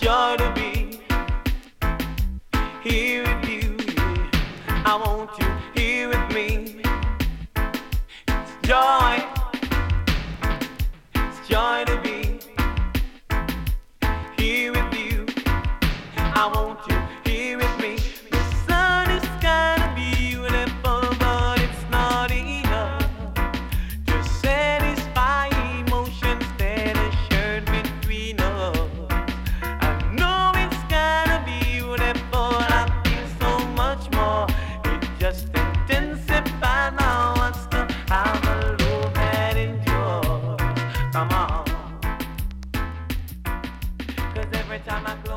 joy to be here with you. Yeah. I want you here with me. It's joy to be here with you. I want you here with me. The sun is kinda beautiful, but it's not enough to satisfy emotions that are shared between us. I know it's kinda beautiful, I feel so much more. It just intensifies now wants to have a love that endures. Come on, 'cause every time I close